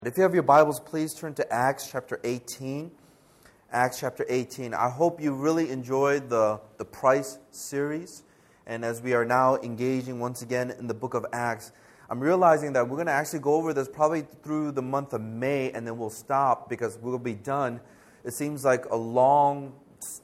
If you have your Bibles, please turn to Acts chapter 18. Acts chapter 18. I hope you really enjoyed the Price series. And as we are now engaging once again in the book of Acts, I'm realizing that we're going to actually go over this probably through the month of May, and then we'll stop because we'll be done. It seems like a long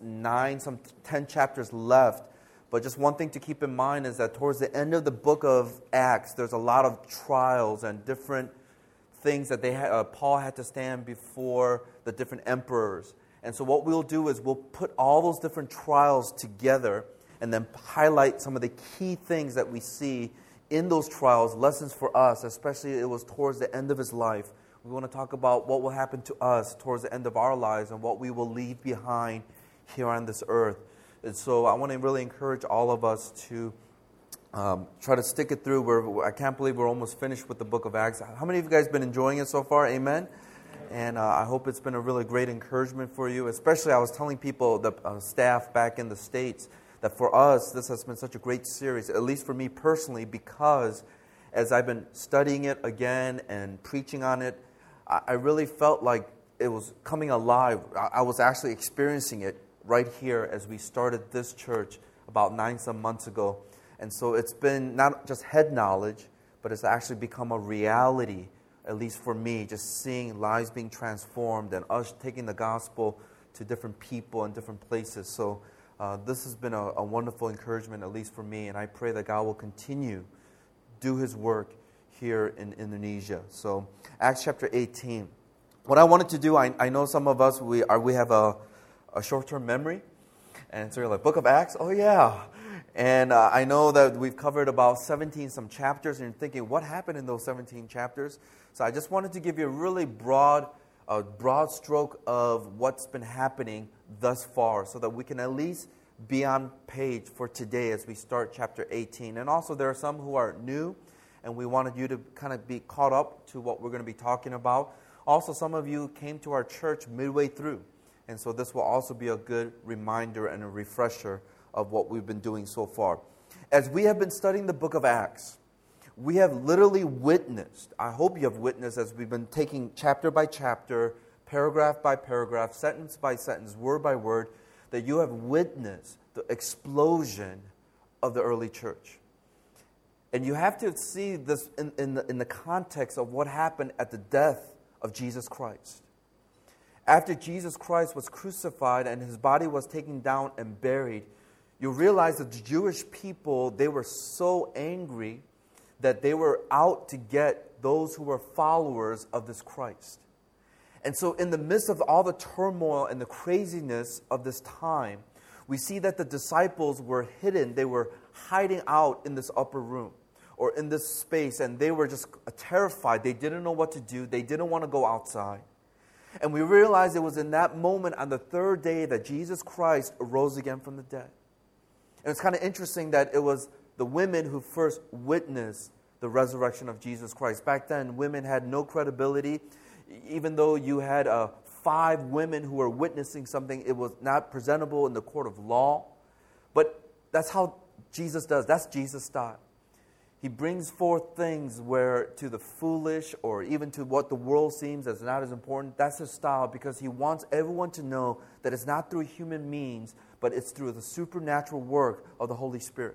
10 chapters left. But just one thing to keep in mind is that towards the end of the book of Acts, there's a lot of trials and different things that Paul had to stand before the different emperors. And so what we'll do is we'll put all those different trials together and then highlight some of the key things that we see in those trials, lessons for us, especially it was towards the end of his life. We want to talk about what will happen to us towards the end of our lives and what we will leave behind here on this earth. And so I want to really encourage all of us to try to stick it through. I can't believe we're almost finished with the book of Acts. How many of you guys have been enjoying it so far? Amen? And I hope it's been a really great encouragement for you. Especially I was telling people, the staff back in the States, that for us, this has been such a great series, at least for me personally, because as I've been studying it again and preaching on it, I really felt like it was coming alive. I was actually experiencing it right here as we started this church about 9-some months ago. And so it's been not just head knowledge, but it's actually become a reality, at least for me, just seeing lives being transformed and us taking the gospel to different people and different places. So this has been a wonderful encouragement, at least for me, and I pray that God will continue do His work here in Indonesia. So Acts chapter 18. What I wanted to do, I know some of us, we have a short-term memory, and so you're like, Book of Acts? Oh yeah. And I know that we've covered about 17-some chapters, and you're thinking, what happened in those 17 chapters? So I just wanted to give you a really broad stroke of what's been happening thus far, so that we can at least be on page for today as we start chapter 18. And also there are some who are new, and we wanted you to kind of be caught up to what we're going to be talking about. Also, some of you came to our church midway through, and so this will also be a good reminder and a refresher of what we've been doing so far. As we have been studying the book of Acts, we have literally witnessed, I hope you have witnessed as we've been taking chapter by chapter, paragraph by paragraph, sentence by sentence, word by word, that you have witnessed the explosion of the early church. And you have to see this in the context of what happened at the death of Jesus Christ. After Jesus Christ was crucified and His body was taken down and buried, you realize that the Jewish people, they were so angry that they were out to get those who were followers of this Christ. And so in the midst of all the turmoil and the craziness of this time, we see that the disciples were hidden. They were hiding out in this upper room or in this space, and they were just terrified. They didn't know what to do. They didn't want to go outside. And we realized it was in that moment on the third day that Jesus Christ arose again from the dead. And it's kind of interesting that it was the women who first witnessed the resurrection of Jesus Christ. Back then, women had no credibility. Even though you had 5 women who were witnessing something, it was not presentable in the court of law. But that's how Jesus does. That's Jesus' style. He brings forth things where to the foolish or even to what the world seems as not as important. That's His style because He wants everyone to know that it's not through human means, but it's through the supernatural work of the Holy Spirit.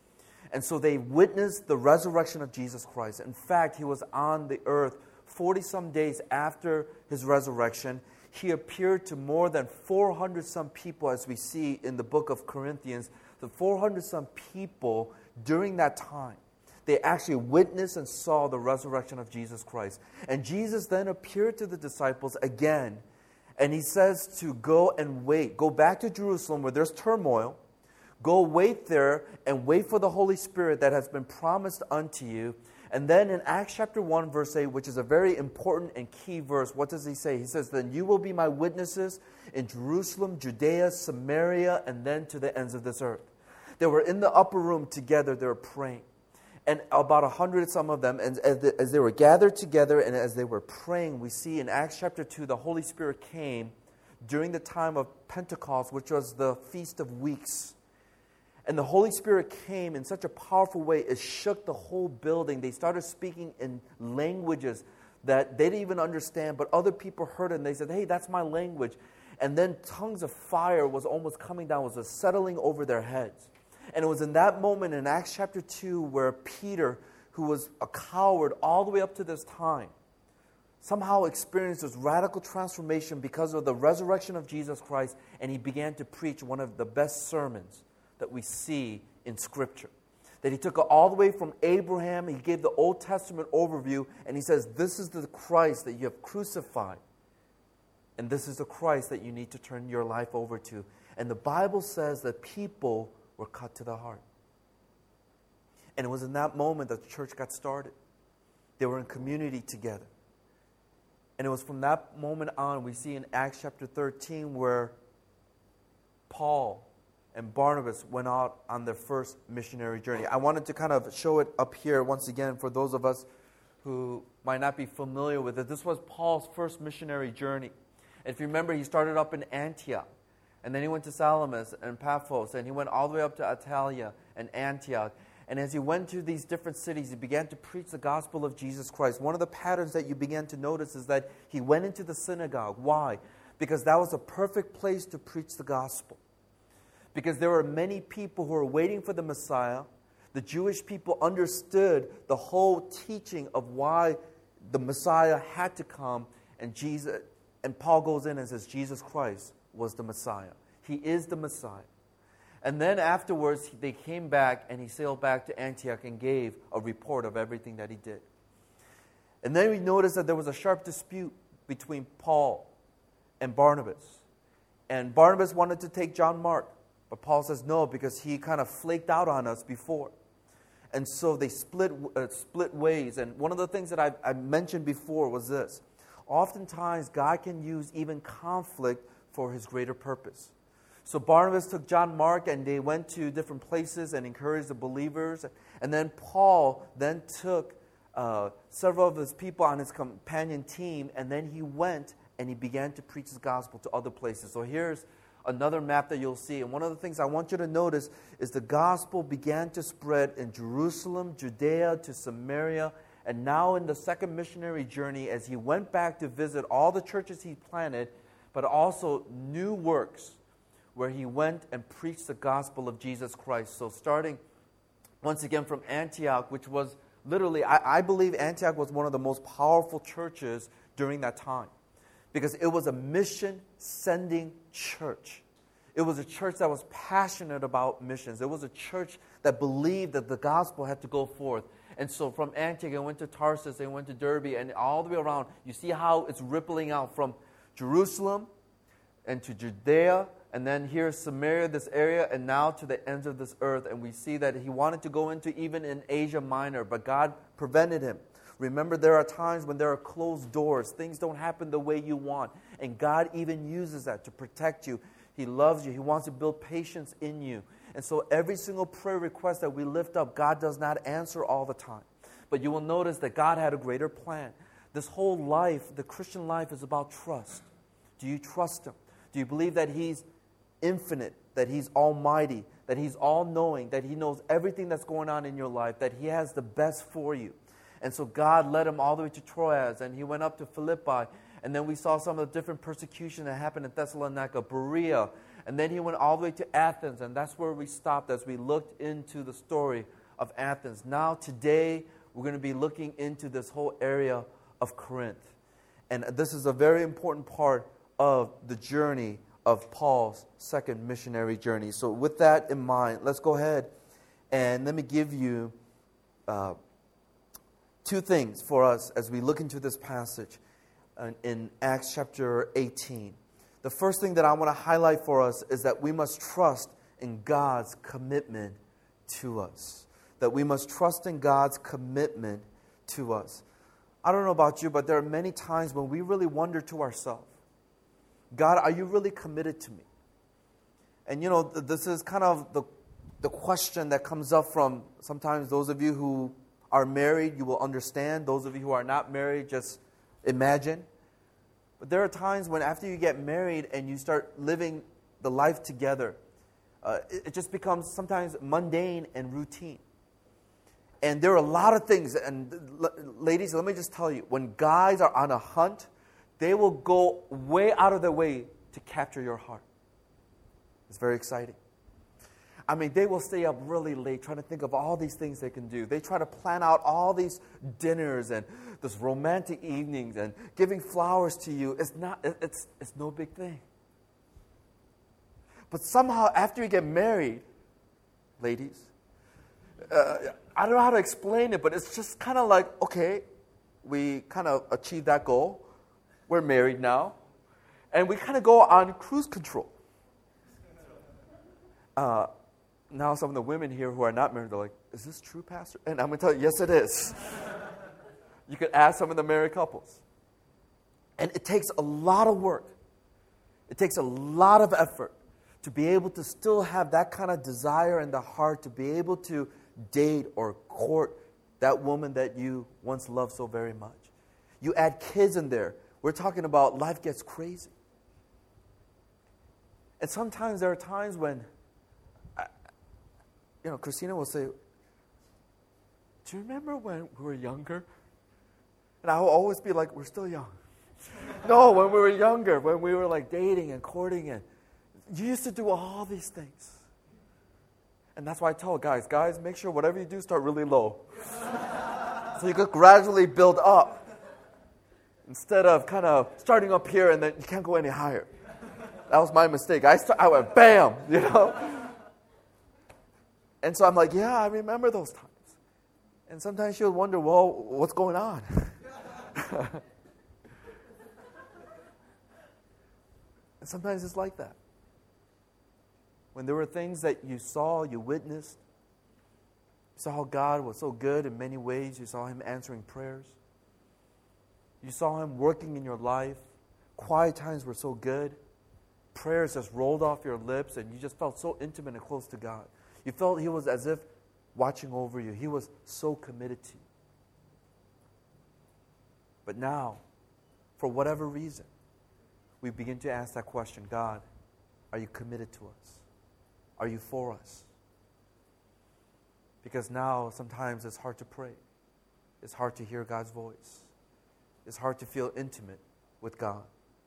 And so they witnessed the resurrection of Jesus Christ. In fact, He was on the earth 40-some days after His resurrection. He appeared to more than 400-some people, as we see in the book of Corinthians. The 400-some people during that time, they actually witnessed and saw the resurrection of Jesus Christ. And Jesus then appeared to the disciples again. And He says to go and wait. Go back to Jerusalem where there's turmoil. Go wait there and wait for the Holy Spirit that has been promised unto you. And then in Acts chapter 1, verse 8, which is a very important and key verse, what does He say? He says, then you will be my witnesses in Jerusalem, Judea, Samaria, and then to the ends of this earth. They were in the upper room together. They were praying. And about 100, some of them, and as they were gathered together and as they were praying, we see in Acts chapter 2, the Holy Spirit came during the time of Pentecost, which was the Feast of Weeks. And the Holy Spirit came in such a powerful way, it shook the whole building. They started speaking in languages that they didn't even understand, but other people heard it and they said, hey, that's my language. And then tongues of fire was almost coming down, was settling over their heads. And it was in that moment in Acts chapter 2 where Peter, who was a coward all the way up to this time, somehow experienced this radical transformation because of the resurrection of Jesus Christ, and he began to preach one of the best sermons that we see in Scripture. That he took it all the way from Abraham, he gave the Old Testament overview, and he says, this is the Christ that you have crucified. And this is the Christ that you need to turn your life over to. And the Bible says that people were cut to the heart. And it was in that moment that the church got started. They were in community together. And it was from that moment on, we see in Acts chapter 13, where Paul and Barnabas went out on their first missionary journey. I wanted to kind of show it up here once again for those of us who might not be familiar with it. This was Paul's first missionary journey. If you remember, he started up in Antioch, and then he went to Salamis and Paphos, and he went all the way up to Attalia and Antioch. And as he went to these different cities, he began to preach the gospel of Jesus Christ. One of the patterns that you began to notice is that he went into the synagogue. Why? Because that was a perfect place to preach the gospel. Because there were many people who were waiting for the Messiah. The Jewish people understood the whole teaching of why the Messiah had to come, and Paul goes in and says Jesus Christ was the Messiah. He is the Messiah. And then afterwards, they came back and he sailed back to Antioch and gave a report of everything that he did. And then we noticed that there was a sharp dispute between Paul and Barnabas. And Barnabas wanted to take John Mark, but Paul says no, because he kind of flaked out on us before. And so they split ways. And one of the things that I mentioned before was this. Oftentimes, God can use even conflict for His greater purpose. So Barnabas took John Mark and they went to different places and encouraged the believers. And then Paul then took several of his people on his companion team, and then he went and he began to preach the gospel to other places. So here's another map that you'll see. And one of the things I want you to notice is the gospel began to spread in Jerusalem, Judea, to Samaria. And now in the second missionary journey, as he went back to visit all the churches he planted, but also new works, where he went and preached the gospel of Jesus Christ. So starting once again from Antioch, which was literally, I believe Antioch was one of the most powerful churches during that time. Because it was a mission-sending church. It was a church that was passionate about missions. It was a church that believed that the gospel had to go forth. And so from Antioch, it went to Tarsus, it went to Derbe, and all the way around. You see how it's rippling out from Jerusalem and to Judea, and then here's Samaria, this area, and now to the ends of this earth. And we see that he wanted to go into even in Asia Minor, but God prevented him. Remember, there are times when there are closed doors. Things don't happen the way you want. And God even uses that to protect you. He loves you. He wants to build patience in you. And so every single prayer request that we lift up, God does not answer all the time. But you will notice that God had a greater plan. This whole life, the Christian life, is about trust. Do you trust Him? Do you believe that He's infinite, that He's almighty, that He's all-knowing, that He knows everything that's going on in your life, that He has the best for you? And so God led him all the way to Troas, and he went up to Philippi. And then we saw some of the different persecution that happened in Thessalonica, Berea. And then he went all the way to Athens, and that's where we stopped as we looked into the story of Athens. Now today, we're going to be looking into this whole area of Corinth. And this is a very important part of the journey of Paul's second missionary journey. So with that in mind, let's go ahead and let me give you two things for us as we look into this passage in Acts chapter 18. The first thing that I want to highlight for us is that we must trust in God's commitment to us. That we must trust in God's commitment to us. I don't know about you, but there are many times when we really wonder to ourselves, God, are you really committed to me? And you know, this is kind of the question that comes up from sometimes those of you who are married, you will understand. Those of you who are not married, just imagine. But there are times when after you get married and you start living the life together, it just becomes sometimes mundane and routine. And there are a lot of things. And ladies, let me just tell you, when guys are on a hunt, they will go way out of their way to capture your heart. It's very exciting. I mean, they will stay up really late trying to think of all these things they can do. They try to plan out all these dinners and this romantic evenings and giving flowers to you. It's no big thing. But somehow after you get married, ladies, I don't know how to explain it, but it's just kind of like, okay, we kind of achieved that goal. We're married now. And we kind of go on cruise control. Now some of the women here who are not married, they're like, is this true, Pastor? And I'm going to tell you, yes, it is. You can ask some of the married couples. And it takes a lot of work. It takes a lot of effort to be able to still have that kind of desire in the heart, to be able to date or court that woman that you once loved so very much. You add kids in there. We're talking about life gets crazy. And sometimes there are times when, Christina will say, do you remember when we were younger? And I will always be like, we're still young. No, when we were younger, when we were like dating and courting, and you used to do all these things. And that's why I tell guys, make sure whatever you do, start really low. So you could gradually build up. Instead of kind of starting up here and then you can't go any higher. That was my mistake. I went bam, And so I'm like, yeah, I remember those times. And sometimes she'll wonder, well, what's going on? And sometimes it's like that. When there were things that you saw, you witnessed, you saw how God was so good in many ways. You saw Him answering prayers. You saw Him working in your life. Quiet times were so good. Prayers just rolled off your lips and you just felt so intimate and close to God. You felt He was as if watching over you. He was so committed to you. But now, for whatever reason, we begin to ask that question, God, are you committed to us? Are you for us? Because now sometimes it's hard to pray. It's hard to hear God's voice. It's hard to feel intimate with God.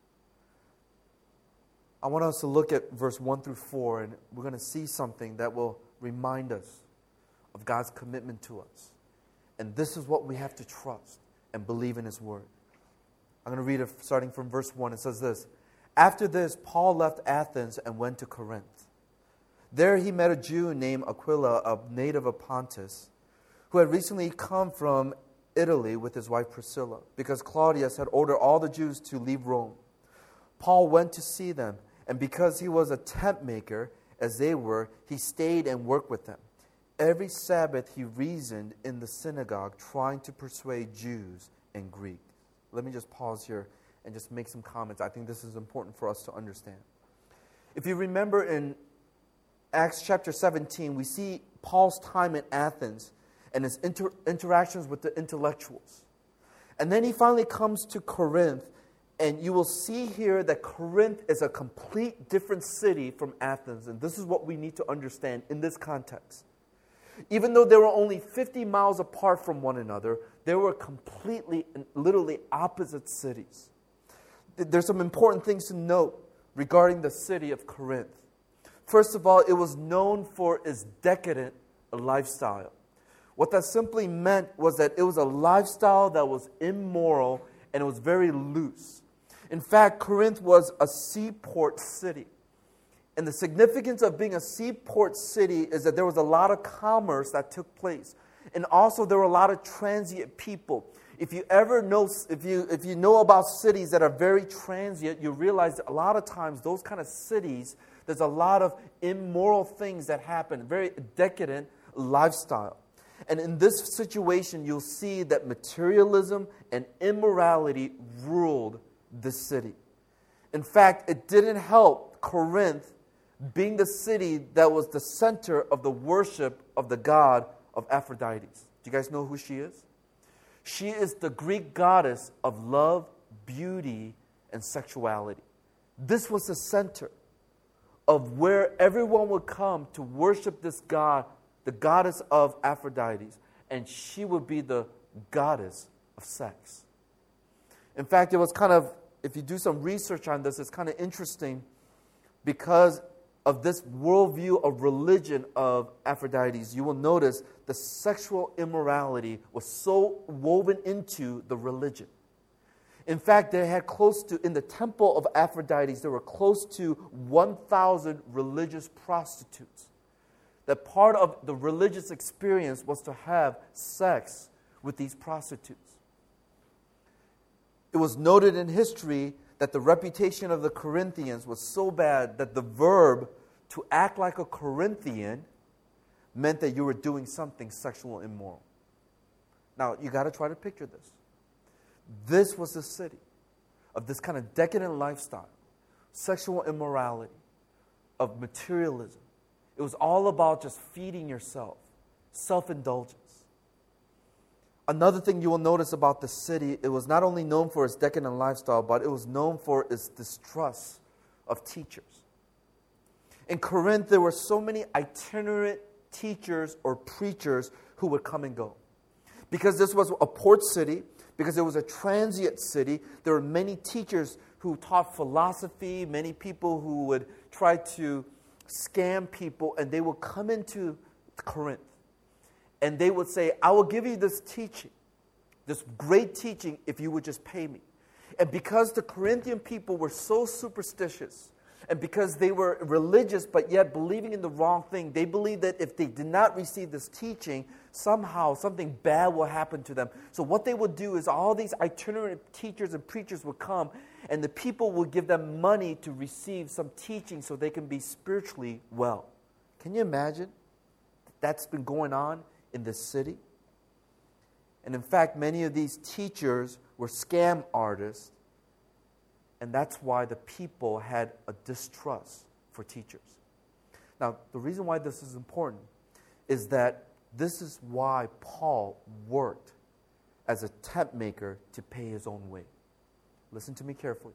I want us to look at verse 1 through 4, and we're going to see something that will remind us of God's commitment to us. And this is what we have to trust and believe in His Word. I'm going to read it starting from verse 1. It says this, After this, Paul left Athens and went to Corinth. There he met a Jew named Aquila, a native of Pontus, who had recently come from Italy with his wife Priscilla, because Claudius had ordered all the Jews to leave Rome. Paul went to see them, and because he was a tent maker, as they were, he stayed and worked with them. Every Sabbath he reasoned in the synagogue, trying to persuade Jews and Greeks. Let me just pause here and just make some comments. I think this is important for us to understand. If you remember in Acts chapter 17, we see Paul's time in Athens and his interactions with the intellectuals. And then he finally comes to Corinth, and you will see here that Corinth is a complete different city from Athens. And this is what we need to understand in this context. Even though they were only 50 miles apart from one another, they were completely and literally opposite cities. There's some important things to note regarding the city of Corinth. First of all, it was known for its decadent lifestyle. What that simply meant was that it was a lifestyle that was immoral and it was very loose. In fact, Corinth was a seaport city. And the significance of being a seaport city is that there was a lot of commerce that took place. And also there were a lot of transient people. If you know about cities that are very transient, you realize that a lot of times those kind of cities, there's a lot of immoral things that happen, very decadent lifestyle. And in this situation, you'll see that materialism and immorality ruled this city. In fact, it didn't help Corinth being the city that was the center of the worship of the god of Aphrodite. Do you guys know who she is? She is the Greek goddess of love, beauty, and sexuality. This was the center of where everyone would come to worship this god, the goddess of Aphrodite. and she would be the goddess of sex. In fact, it was kind of, if you do some research on this, it's kind of interesting because of this worldview of religion of Aphrodite's. You will notice the sexual immorality was so woven into the religion. In fact, they had close to, in the temple of Aphrodite's, there were close to 1,000 religious prostitutes. That part of the religious experience was to have sex with these prostitutes. It was noted in history that the reputation of the Corinthians was so bad that the verb to act like a Corinthian meant that you were doing something sexual and immoral. Now, you got to try to picture this. This was the city of this kind of decadent lifestyle, sexual immorality, of materialism. It was all about just feeding yourself, self-indulgence. Another thing you will notice about the city, it was not only known for its decadent lifestyle, but it was known for its distrust of teachers. In Corinth, there were so many itinerant teachers or preachers who would come and go. Because this was a port city, because it was a transient city, there were many teachers who taught philosophy, many people who would try to scam people, and they would come into Corinth. And they would say, I will give you this teaching, this great teaching, if you would just pay me. And because the Corinthian people were so superstitious, and because they were religious but yet believing in the wrong thing, they believed that if they did not receive this teaching, somehow something bad will happen to them. So what they would do is all these itinerant teachers and preachers would come, and the people would give them money to receive some teaching so they can be spiritually well. Can you imagine? That's been going on in this city. And in fact, many of these teachers were scam artists, and that's why the people had a distrust for teachers. Now, the reason why this is important is that this is why Paul worked as a tent maker to pay his own way. Listen to me carefully.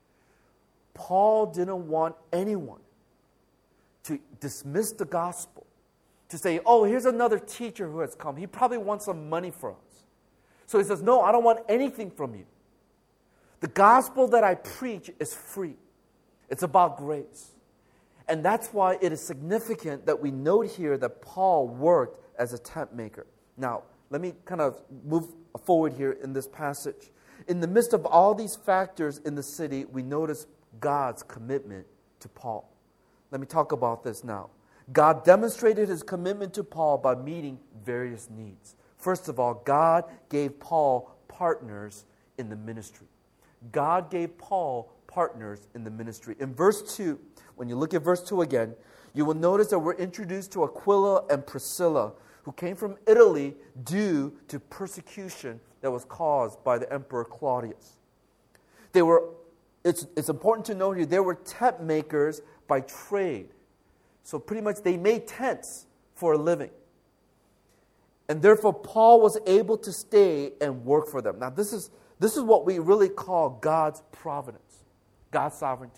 Paul didn't want anyone to dismiss the gospel, to say, oh, here's another teacher who has come. He probably wants some money from us. So he says, no, I don't want anything from you. The gospel that I preach is free. It's about grace. And that's why it is significant that we note here that Paul worked as a tent maker. Now, let me kind of move forward here in this passage. In the midst of all these factors in the city, we notice God's commitment to Paul. Let me talk about this now. God demonstrated his commitment to Paul by meeting various needs. First of all, God gave Paul partners in the ministry. God gave Paul partners in the ministry. In verse 2, when you look at verse 2 again, you will notice that we're introduced to Aquila and Priscilla, who came from Italy due to persecution that was caused by the Emperor Claudius. It's important to note here, they were tent makers by trade. So pretty much they made tents for a living. And therefore Paul was able to stay and work for them. Now this is what we really call God's providence, God's sovereignty.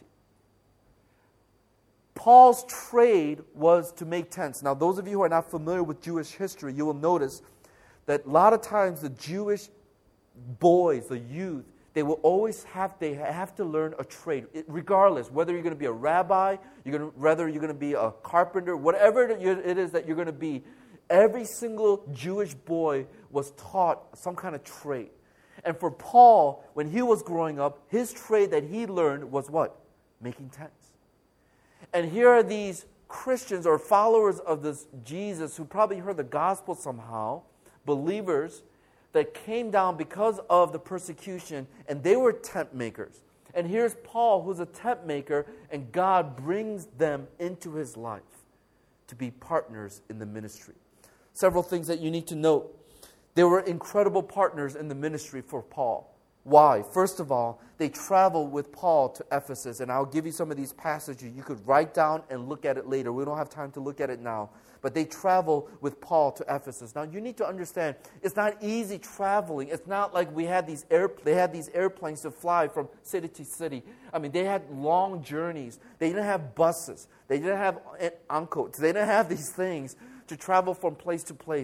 Paul's trade was to make tents. Now those of you who are not familiar with Jewish history, you will notice that a lot of times the Jewish boys, the youth, they have to learn a trade, regardless whether you're going to be a rabbi, whether you're going to be a carpenter, whatever it is that you're going to be. Every single Jewish boy was taught some kind of trade. And for Paul, when he was growing up, his trade that he learned was what? Making tents. And here are these Christians or followers of this Jesus who probably heard the gospel somehow, believers that came down because of the persecution, and they were tent makers. And here's Paul, who's a tent maker, and God brings them into his life to be partners in the ministry. Several things that you need to note. They were incredible partners in the ministry for Paul. Why? First of all, they traveled with Paul to Ephesus, and I'll give you some of these passages. You could write down and look at it later. We don't have time to look at it now. But they traveled with Paul to Ephesus. Now, you need to understand, it's not easy traveling. It's not like they had these airplanes to fly from city to city. I mean, they had long journeys. They didn't have buses. They didn't have angkot. They didn't have these things to travel from place to place.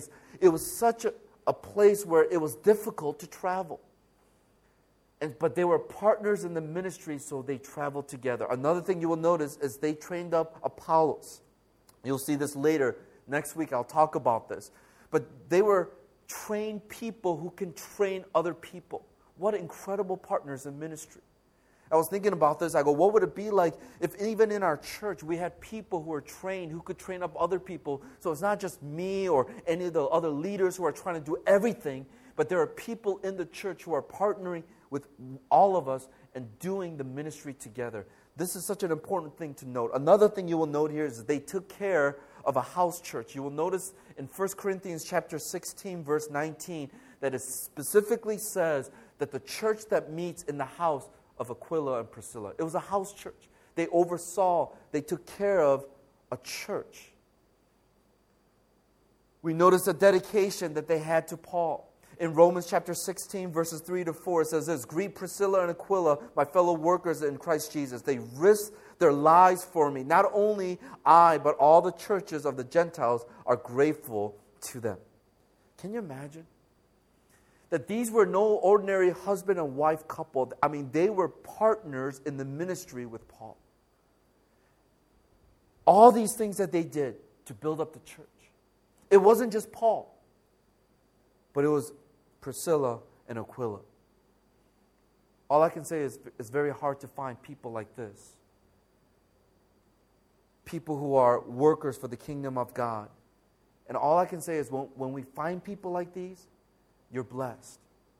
it was such a place where it was difficult to travel. But they were partners in the ministry, so they traveled together. Another thing you will notice is they trained up Apollos. You'll see this later. Next week I'll talk about this. But they were trained people who can train other people. What incredible partners in ministry. I was thinking about this. I go, what would it be like if even in our church we had people who are trained, who could train up other people? So it's not just me or any of the other leaders who are trying to do everything, but there are people in the church who are partnering with all of us and doing the ministry together. This is such an important thing to note. Another thing you will note here is that they took care of a house church. You will notice in 1 Corinthians chapter 16, verse 19, that it specifically says that the church that meets in the house of Aquila and Priscilla. It was a house church. They oversaw, they took care of a church. We notice the dedication that they had to Paul. In Romans chapter 16, verses 3 to 4, it says this, "Greet Priscilla and Aquila, my fellow workers in Christ Jesus. They risked their lives for me. Not only I, but all the churches of the Gentiles are grateful to them." Can you imagine? That these were no ordinary husband and wife couple. I mean, they were partners in the ministry with Paul. All these things that they did to build up the church. It wasn't just Paul, but it was Priscilla and Aquila. All I can say is it's very hard to find people like this. People who are workers for the kingdom of God. And all I can say is when we find people like these, you're blessed.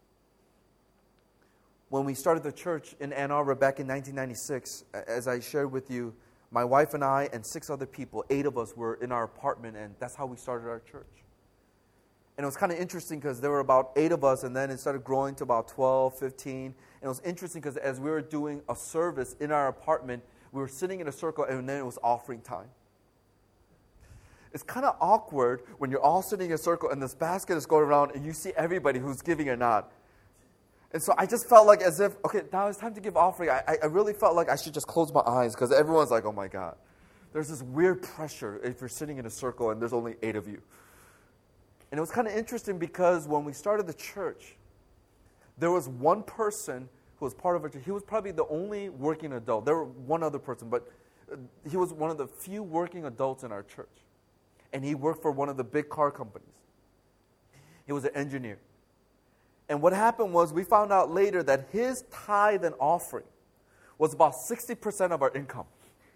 When we started the church in Ann Arbor back in 1996, as I shared with you, my wife and I and 6 other people, 8 of us were in our apartment, and that's how we started our church. And it was kind of interesting because there were about 8 of us, and then it started growing to about 12, 15. And it was interesting because as we were doing a service in our apartment, we were sitting in a circle, and then it was offering time. It's kind of awkward when you're all sitting in a circle and this basket is going around and you see everybody who's giving or not. And so I just felt like as if, okay, now it's time to give offering. I really felt like I should just close my eyes because everyone's like, oh my God. There's this weird pressure if you're sitting in a circle and there's only 8 of you. And it was kind of interesting because when we started the church, there was one person who was part of it. He was probably the only working adult. There were one other person, but he was one of the few working adults in our church. And he worked for one of the big car companies. He was an engineer. And what happened was we found out later that his tithe and offering was about 60% of our income.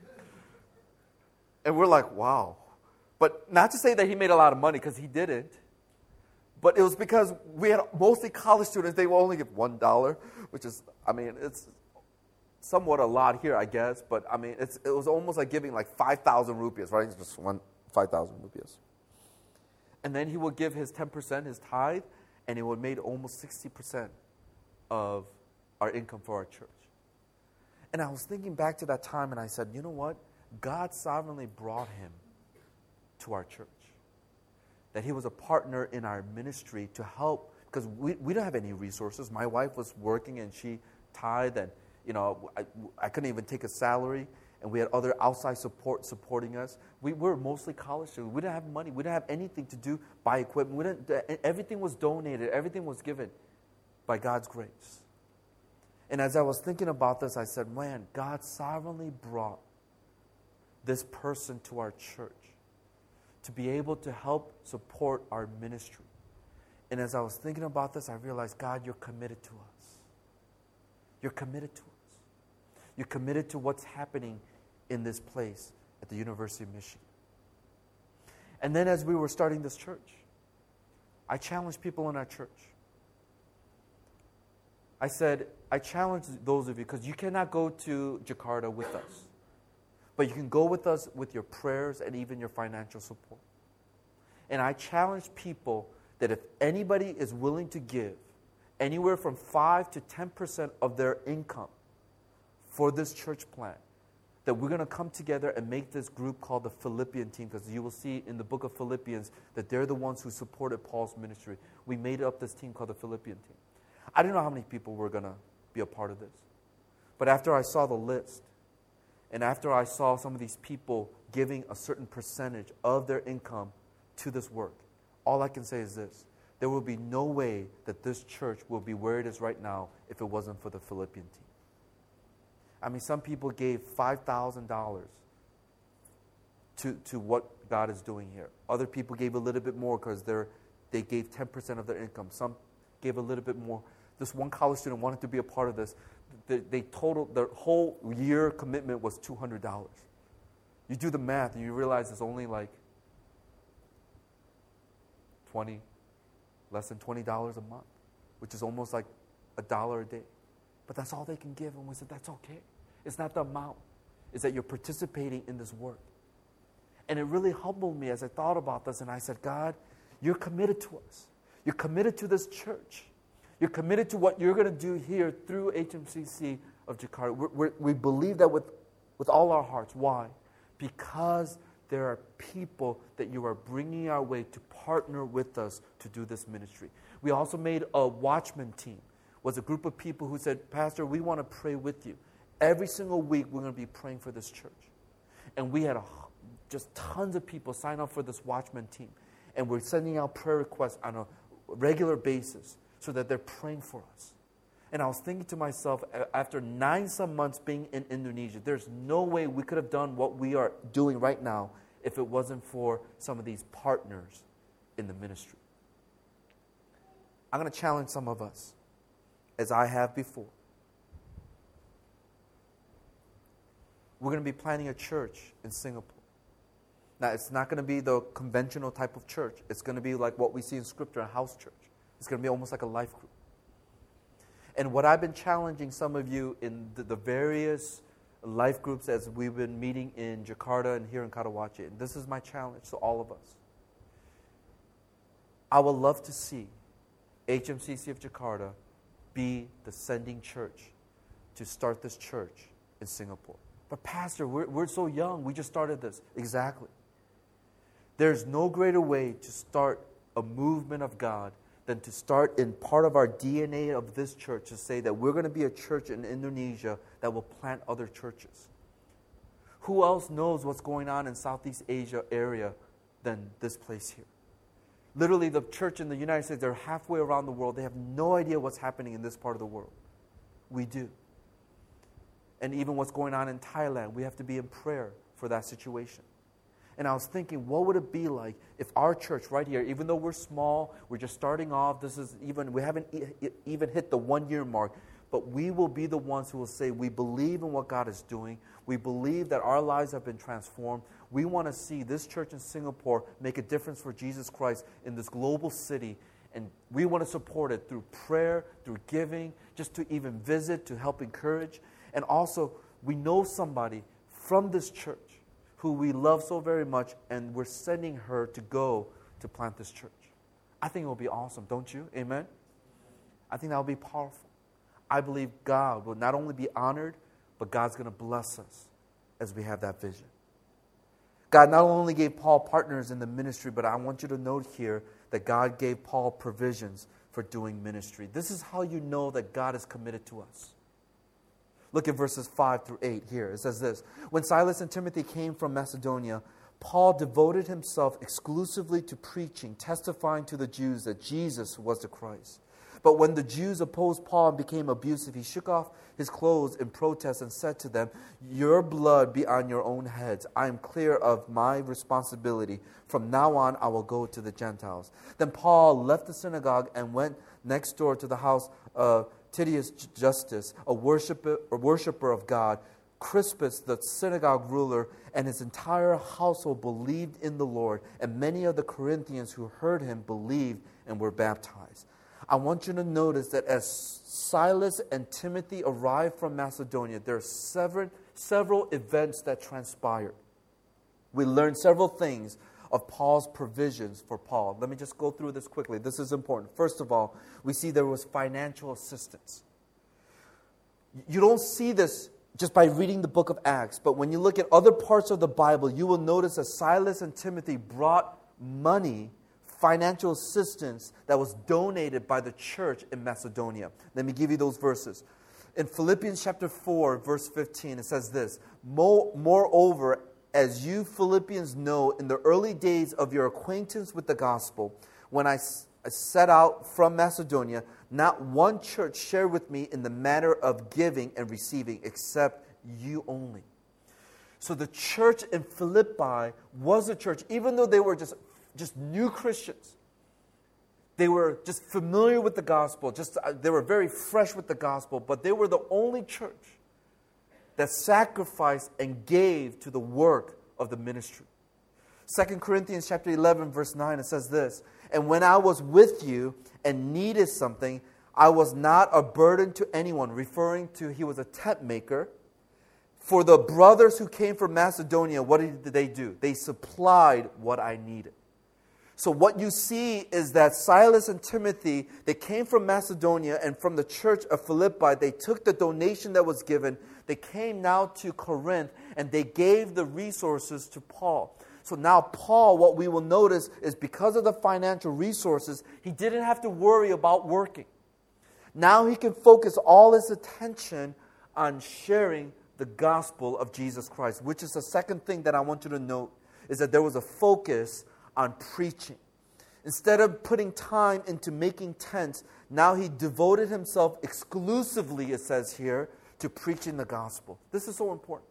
And we're like, wow. But not to say that he made a lot of money, because he didn't. But it was because we had mostly college students. They will only give $1, which is, I mean, it's somewhat a lot here, I guess. But, I mean, it was almost like giving like 5,000 rupees, right? It's just 5,000 rupees. And then he would give his 10%, his tithe, and it would make almost 60% of our income for our church. And I was thinking back to that time, and I said, you know what? God sovereignly brought him to our church. That he was a partner in our ministry to help, because we don't have any resources. My wife was working, and she tithed, and I couldn't even take a salary. And we had other outside support supporting us. We were mostly college students. We didn't have money. We didn't have anything to do, buy equipment. Everything was donated. Everything was given by God's grace. And as I was thinking about this, I said, man, God sovereignly brought this person to our church to be able to help support our ministry. And as I was thinking about this, I realized, God, you're committed to us. You're committed to us. You're committed to what's happening in this place at the University of Michigan. And then as we were starting this church, I challenged people in our church. I said, I challenge those of you, because you cannot go to Jakarta with us. But you can go with us with your prayers and even your financial support. And I challenge people that if anybody is willing to give anywhere from 5 to 10% of their income for this church plant, that we're going to come together and make this group called the Philippian team, because you will see in the book of Philippians that they're the ones who supported Paul's ministry. We made up this team called the Philippian team. I didn't know how many people were going to be a part of this. But after I saw the list, and after I saw some of these people giving a certain percentage of their income to this work, all I can say is this. There will be no way that this church will be where it is right now if it wasn't for the Philippian team. I mean, some people gave $5,000 to what God is doing here. Other people gave a little bit more because they gave 10% of their income. Some gave a little bit more. This one college student wanted to be a part of this. They totaled, their whole year commitment was $200. You do the math and you realize it's only like less than $20 a month, which is almost like $1 a day. But that's all they can give. And we said, that's okay. It's not the amount. It's that you're participating in this work. And it really humbled me as I thought about this. And I said, God, you're committed to us. You're committed to this church. You're committed to what you're going to do here through HMCC of Jakarta. We believe that with all our hearts. Why? Because there are people that you are bringing our way to partner with us to do this ministry. We also made a watchman team. Was a group of people who said, Pastor, we want to pray with you. Every single week we're going to be praying for this church. And we had just tons of people sign up for this watchman team. And we're sending out prayer requests on a regular basis so that they're praying for us. And I was thinking to myself, after 9-some months being in Indonesia, there's no way we could have done what we are doing right now if it wasn't for some of these partners in the ministry. I'm going to challenge some of us, as I have before. We're going to be planning a church in Singapore. Now, it's not going to be the conventional type of church. It's going to be like what we see in Scripture, a house church. It's going to be almost like a life group. And what I've been challenging some of you in the various life groups as we've been meeting in Jakarta and here in Karawaci, and this is my challenge to all of us. I would love to see HMCC of Jakarta be the sending church to start this church in Singapore. But Pastor, we're so young. We just started this. Exactly. There's no greater way to start a movement of God than to start in part of our DNA of this church to say that we're going to be a church in Indonesia that will plant other churches. Who else knows what's going on in Southeast Asia area than this place here? Literally, the church in the United States, they're halfway around the world. They have no idea what's happening in this part of the world. We do. And even what's going on in Thailand, we have to be in prayer for that situation. And I was thinking, what would it be like if our church right here, even though we're small, we're just starting off, we haven't even hit the 1-year mark, but we will be the ones who will say, we believe in what God is doing. We believe that our lives have been transformed. We want to see this church in Singapore make a difference for Jesus Christ in this global city. And we want to support it through prayer, through giving, just to even visit, to help encourage. And also, we know somebody from this church who we love so very much, and we're sending her to go to plant this church. I think it will be awesome, don't you? Amen? I think that will be powerful. I believe God will not only be honored, but God's going to bless us as we have that vision. God not only gave Paul partners in the ministry, but I want you to note here that God gave Paul provisions for doing ministry. This is how you know that God is committed to us. Look at verses 5 through 8 here. It says this: When Silas and Timothy came from Macedonia, Paul devoted himself exclusively to preaching, testifying to the Jews that Jesus was the Christ. But when the Jews opposed Paul and became abusive, he shook off his clothes in protest and said to them, "Your blood be on your own heads. I am clear of my responsibility. From now on, I will go to the Gentiles." Then Paul left the synagogue and went next door to the house of Titius Justus, a worshiper of God. Crispus, the synagogue ruler, and his entire household believed in the Lord, and many of the Corinthians who heard him believed and were baptized. I want you to notice that as Silas and Timothy arrived from Macedonia, there are several events that transpired. We learned several things of Paul's provisions for Paul. Let me just go through this quickly. This is important. First of all, we see there was financial assistance. You don't see this just by reading the book of Acts, but when you look at other parts of the Bible, you will notice that Silas and Timothy brought money, financial assistance that was donated by the church in Macedonia. Let me give you those verses. In Philippians chapter 4, verse 15, it says this: Moreover, as you Philippians know, in the early days of your acquaintance with the gospel, when I set out from Macedonia, not one church shared with me in the matter of giving and receiving except you only. So the church in Philippi was a church, even though they were just new Christians. They were just familiar with the gospel. They were very fresh with the gospel, but they were the only church that sacrificed and gave to the work of the ministry. 2 Corinthians chapter 11, verse 9, it says this, "And when I was with you and needed something, I was not a burden to anyone," referring to he was a tent maker. "For the brothers who came from Macedonia, what did they do? They supplied what I needed." So what you see is that Silas and Timothy, they came from Macedonia, and from the church of Philippi, they took the donation that was given. They came now to Corinth, and they gave the resources to Paul. So now Paul, what we will notice is because of the financial resources, he didn't have to worry about working. Now he can focus all his attention on sharing the gospel of Jesus Christ, which is the second thing that I want you to note, is that there was a focus on preaching. Instead of putting time into making tents, now he devoted himself exclusively, it says here, to preaching the gospel. This is so important.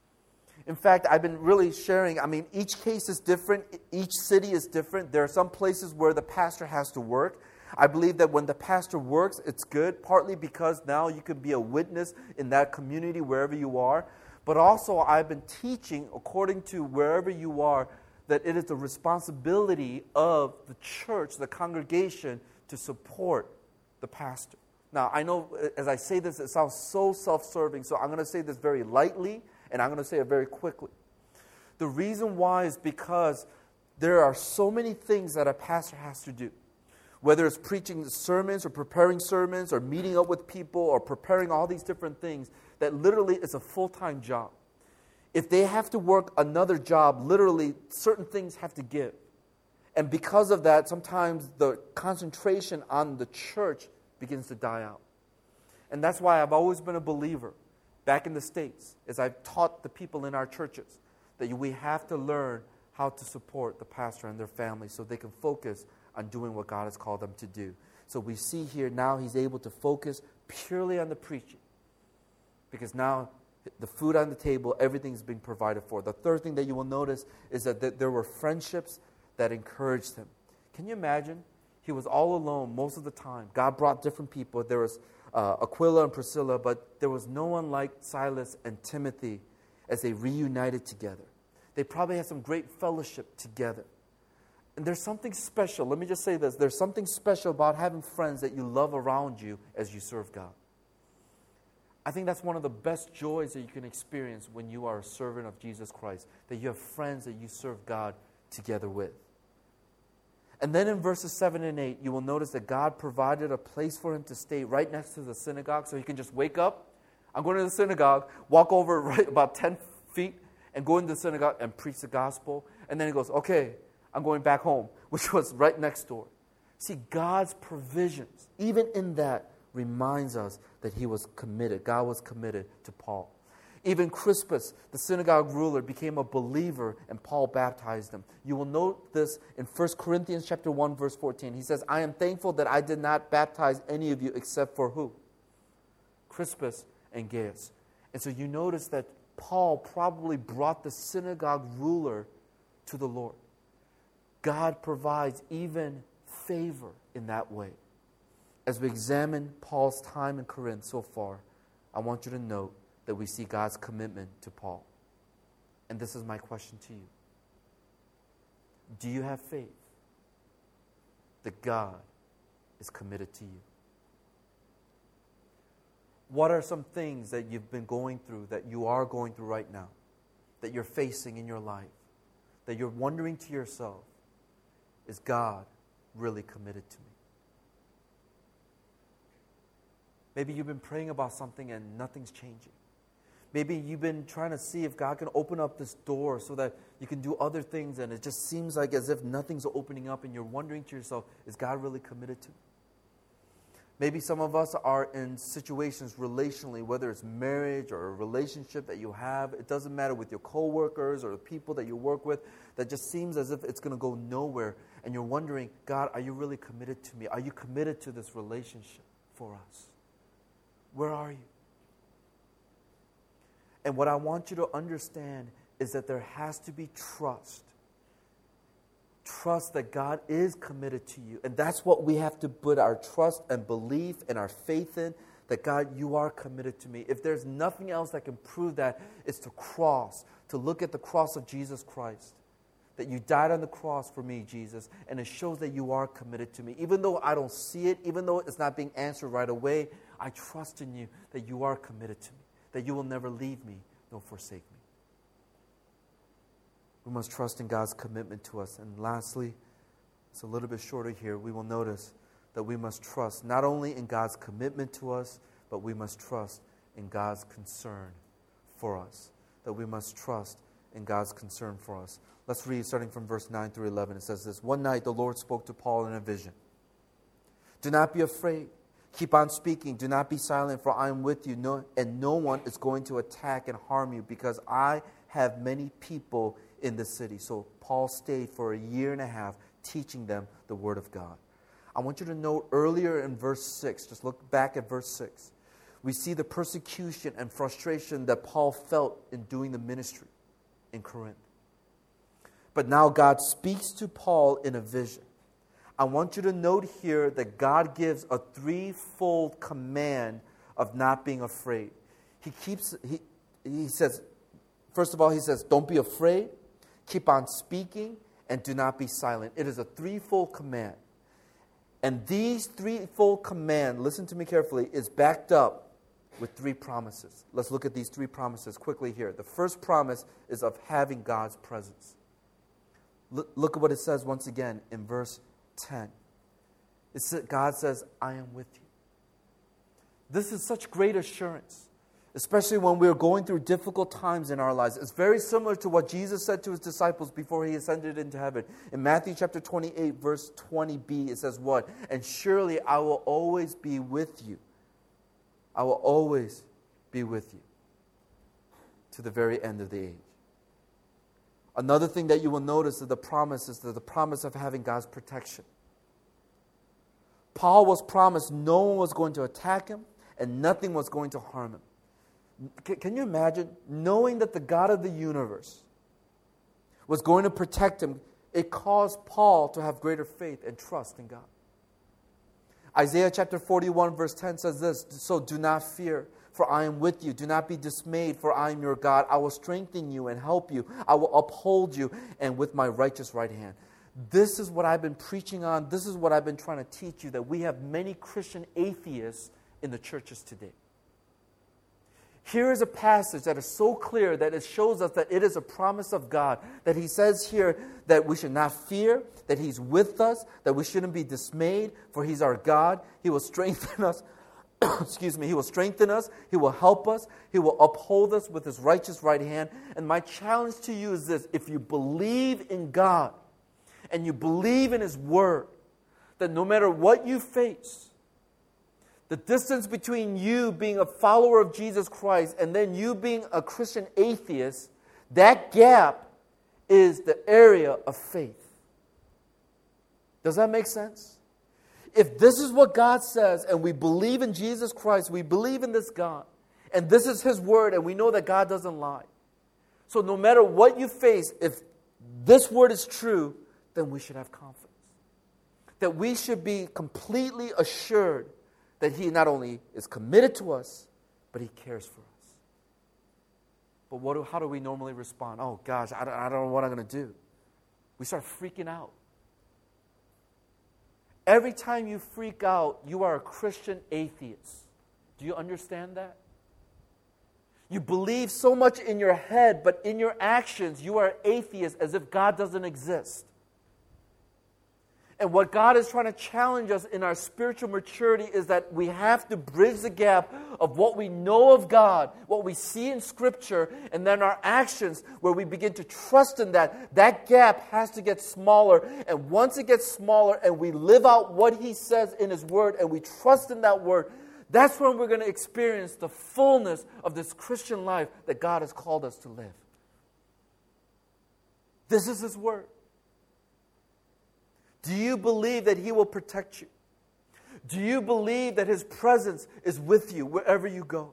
In fact, I've been really sharing, each case is different, each city is different. There are some places where the pastor has to work. I believe that when the pastor works, it's good, partly because now you can be a witness in that community wherever you are. But also, I've been teaching, according to wherever you are, that it is the responsibility of the church, the congregation, to support the pastor. Now, I know as I say this, it sounds so self-serving, so I'm going to say this very lightly, and I'm going to say it very quickly. The reason why is because there are so many things that a pastor has to do. Whether it's preaching sermons or preparing sermons or meeting up with people or preparing all these different things, that literally is a full-time job. If they have to work another job, literally certain things have to give. And because of that, sometimes the concentration on the church begins to die out. And that's why I've always been a believer back in the States, as I've taught the people in our churches, that we have to learn how to support the pastor and their family so they can focus on doing what God has called them to do. So we see here now he's able to focus purely on the preaching, because now the food on the table, everything's being provided for. The third thing that you will notice is that there were friendships that encouraged him. Can you imagine? He was all alone most of the time. God brought different people. There was Aquila and Priscilla, but there was no one like Silas and Timothy as they reunited together. They probably had some great fellowship together. And there's something special. Let me just say this. There's something special about having friends that you love around you as you serve God. I think that's one of the best joys that you can experience when you are a servant of Jesus Christ, that you have friends that you serve God together with. And then in verses 7 and 8, you will notice that God provided a place for him to stay right next to the synagogue, so he can just wake up, I'm going to the synagogue, walk over right about 10 feet, and go into the synagogue and preach the gospel. And then he goes, okay, I'm going back home, which was right next door. See, God's provisions, even in that, reminds us that he was committed. God was committed to Paul. Even Crispus, the synagogue ruler, became a believer, and Paul baptized him. You will note this in 1 Corinthians chapter 1, verse 14. He says, I am thankful that I did not baptize any of you except for who? Crispus and Gaius. And so you notice that Paul probably brought the synagogue ruler to the Lord. God provides even favor in that way. As we examine Paul's time in Corinth so far, I want you to note that we see God's commitment to Paul. And this is my question to you. Do you have faith that God is committed to you? What are some things that you've been going through, that you are going through right now, that you're facing in your life, that you're wondering to yourself, is God really committed to me? Maybe you've been praying about something and nothing's changing. Maybe you've been trying to see if God can open up this door so that you can do other things, and it just seems like as if nothing's opening up, and you're wondering to yourself, is God really committed to me? Maybe some of us are in situations relationally, whether it's marriage or a relationship that you have. It doesn't matter, with your coworkers or the people that you work with, that just seems as if it's going to go nowhere. And you're wondering, God, are you really committed to me? Are you committed to this relationship for us? Where are you? And what I want you to understand is that there has to be trust. Trust that God is committed to you. And that's what we have to put our trust and belief and our faith in, that God, you are committed to me. If there's nothing else that can prove that, it's to look at the cross of Jesus Christ. That you died on the cross for me, Jesus, and it shows that you are committed to me. Even though I don't see it, even though it's not being answered right away, I trust in you that you are committed to me, that you will never leave me nor forsake me. We must trust in God's commitment to us. And lastly, it's a little bit shorter here, we will notice that we must trust not only in God's commitment to us, but we must trust in God's concern for us. That we must trust in God's concern for us. Let's read starting from verse 9 through 11. It says this: One night the Lord spoke to Paul in a vision. Do not be afraid. Keep on speaking. Do not be silent, for I am with you, and no one is going to attack and harm you, because I have many people in the city. So Paul stayed for a year and a half teaching them the Word of God. I want you to note earlier in verse 6, just look back at verse 6. We see the persecution and frustration that Paul felt in doing the ministry in Corinth. But now God speaks to Paul in a vision. I want you to note here that God gives a threefold command of not being afraid. He says, first of all, he says, don't be afraid, keep on speaking, and do not be silent. It is a threefold command. And these threefold command, listen to me carefully, is backed up with three promises. Let's look at these three promises quickly here. The first promise is of having God's presence. Look at what it says once again in verse 10. God says, I am with you. This is such great assurance, especially when we're going through difficult times in our lives. It's very similar to what Jesus said to his disciples before he ascended into heaven. In Matthew chapter 28, verse 20b, it says what? And surely I will always be with you. I will always be with you to the very end of the age. Another thing that you will notice is the promise of having God's protection. Paul was promised no one was going to attack him and nothing was going to harm him. Can you imagine knowing that the God of the universe was going to protect him? It caused Paul to have greater faith and trust in God. Isaiah chapter 41 verse 10 says this: So do not fear, for I am with you. Do not be dismayed, for I am your God. I will strengthen you and help you. I will uphold you, and with my righteous right hand. This is what I've been preaching on. This is what I've been trying to teach you, that we have many Christian atheists in the churches today. Here is a passage that is so clear that it shows us that it is a promise of God, that he says here that we should not fear, that he's with us, that we shouldn't be dismayed, for he's our God. He will strengthen us. He will strengthen us. He will help us. He will uphold us with his righteous right hand. And my challenge to you is this: if you believe in God and you believe in his word, that no matter what you face, the distance between you being a follower of Jesus Christ and then you being a Christian atheist, that gap is the area of faith. Does that make sense? If this is what God says and we believe in Jesus Christ, we believe in this God, and this is his word, and we know that God doesn't lie. So no matter what you face, if this word is true, then we should have confidence. That we should be completely assured that he not only is committed to us, but he cares for us. But how do we normally respond? Oh gosh, I don't know what I'm going to do. We start freaking out. Every time you freak out, you are a Christian atheist. Do you understand that? You believe so much in your head, but in your actions, you are atheist, as if God doesn't exist. And what God is trying to challenge us in our spiritual maturity is that we have to bridge the gap of what we know of God, what we see in Scripture, and then our actions where we begin to trust in that. That gap has to get smaller. And once it gets smaller and we live out what He says in His Word and we trust in that Word, that's when we're going to experience the fullness of this Christian life that God has called us to live. This is His Word. Do you believe that He will protect you? Do you believe that His presence is with you wherever you go?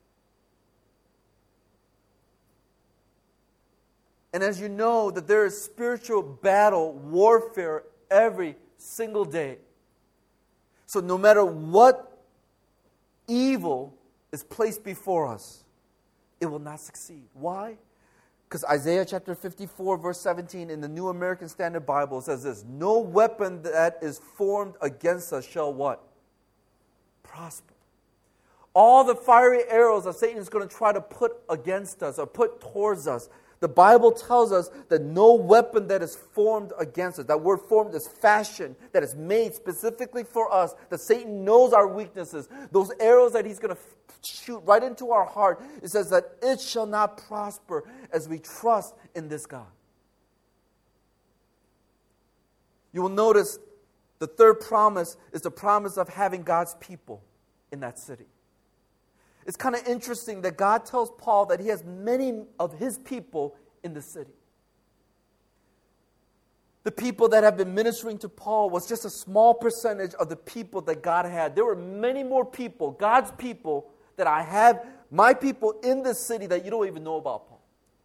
And as you know that there is spiritual battle, warfare every single day. So no matter what evil is placed before us, it will not succeed. Why? Because Isaiah chapter 54, verse 17 in the New American Standard Bible says this: no weapon that is formed against us shall what? Prosper. All the fiery arrows that Satan is going to try to put against us or put towards us, the Bible tells us that no weapon that is formed against us, that word formed is fashioned, that is made specifically for us, that Satan knows our weaknesses, those arrows that he's going to shoot right into our heart, it says that it shall not prosper as we trust in this God. You will notice the third promise is the promise of having God's people in that city. It's kind of interesting that God tells Paul that he has many of his people in the city. The people that have been ministering to Paul was just a small percentage of the people that God had. There were many more people, God's people, that I have, my people in this city that you don't even know about, Paul.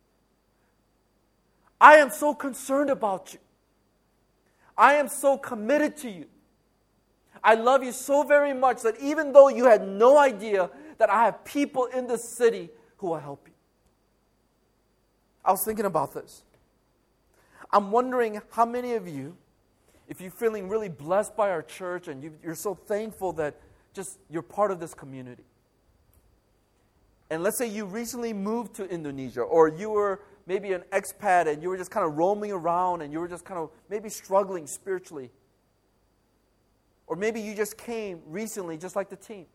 I am so concerned about you. I am so committed to you. I love you so very much that even though you had no idea that I have people in this city who will help you. I was thinking about this. I'm wondering how many of you, if you're feeling really blessed by our church and you're so thankful that just you're part of this community. And let's say you recently moved to Indonesia, or you were maybe an expat and you were just kind of roaming around and you were just kind of maybe struggling spiritually. Or maybe you just came recently, just like the team.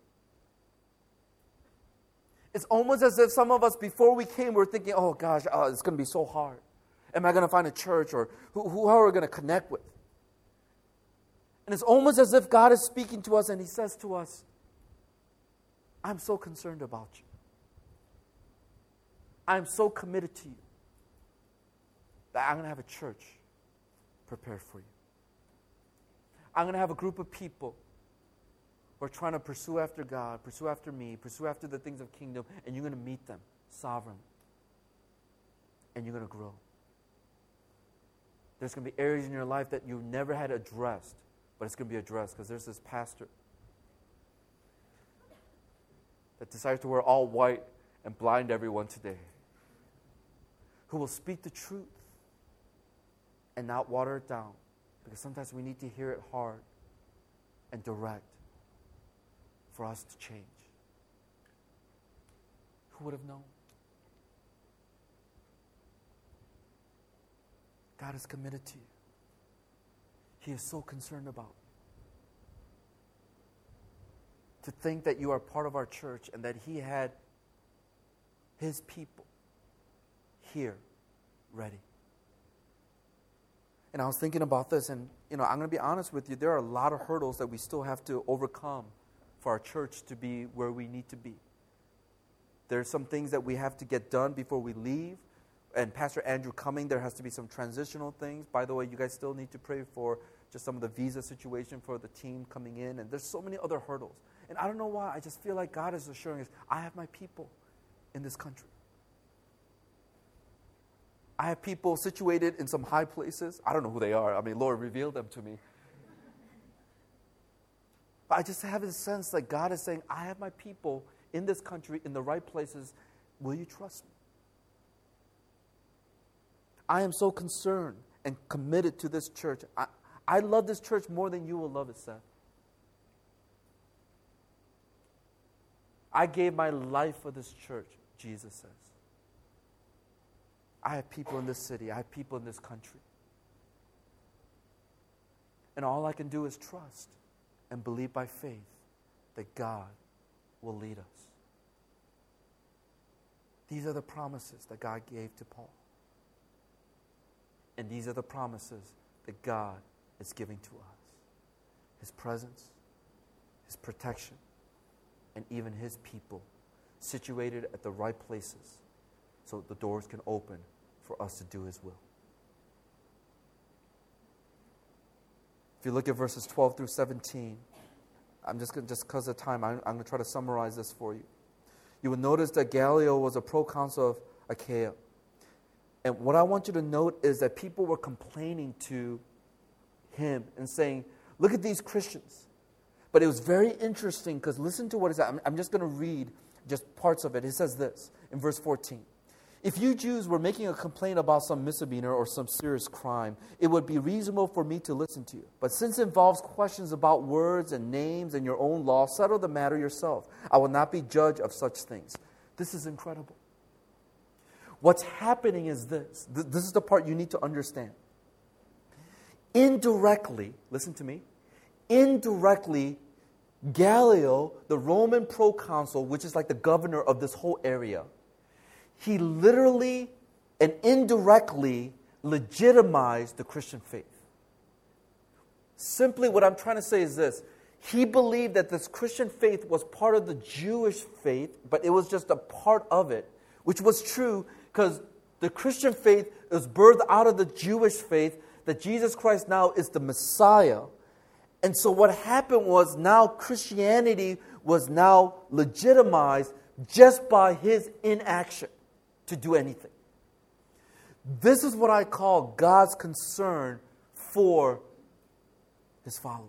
It's almost as if some of us, before we came, were thinking, oh gosh, it's going to be so hard. Am I going to find a church, or who are we going to connect with? And it's almost as if God is speaking to us and He says to us, I'm so concerned about you. I'm so committed to you that I'm going to have a church prepared for you. I'm going to have a group of people who are trying to pursue after God, pursue after me, pursue after the things of kingdom, and you're going to meet them sovereignly. And you're going to grow. There's going to be areas in your life that you never had addressed, but it's going to be addressed because there's this pastor that decided to wear all white and blind everyone today, who will speak the truth and not water it down, because sometimes we need to hear it hard and direct for us to change. Who would have known? God is committed to you. He is so concerned about you. To think that you are part of our church and that He had His people here ready. And I was thinking about this, and I'm going to be honest with you, there are a lot of hurdles that we still have to overcome for our church to be where we need to be. There are some things that we have to get done before we leave. And Pastor Andrew coming, there has to be some transitional things. By the way, you guys still need to pray for just some of the visa situation for the team coming in. And there's so many other hurdles. And I don't know why, I just feel like God is assuring us, I have my people in this country. I have people situated in some high places. I don't know who they are. I mean, Lord, reveal them to me. But I just have this sense that God is saying, I have my people in this country in the right places. Will you trust me? I am so concerned and committed to this church. I love this church more than you will love it, Seth. I gave my life for this church, Jesus says. I have people in this city. I have people in this country. And all I can do is trust and believe by faith that God will lead us. These are the promises that God gave to Paul. And these are the promises that God is giving to us. His presence, His protection, and even His people situated at the right places so the doors can open for us to do His will. If you look at verses 12 through 17, just because of time, I'm going to try to summarize this for you. You will notice that Gallio was a proconsul of Achaia. And what I want you to note is that people were complaining to him and saying, look at these Christians. But it was very interesting because listen to what it says. I'm just going to read just parts of it. It says this in verse 14. If you Jews were making a complaint about some misdemeanor or some serious crime, it would be reasonable for me to listen to you. But since it involves questions about words and names and your own law, settle the matter yourself. I will not be judge of such things. This is incredible. What's happening is this. This is the part you need to understand. Indirectly, listen to me, indirectly, Gallio, the Roman proconsul, which is like the governor of this whole area, he literally and indirectly legitimized the Christian faith. Simply what I'm trying to say is this. He believed that this Christian faith was part of the Jewish faith, but it was just a part of it, which was true because the Christian faith is birthed out of the Jewish faith, that Jesus Christ now is the Messiah. And so what happened was now Christianity was now legitimized just by His inaction to do anything. This is what I call God's concern for His followers.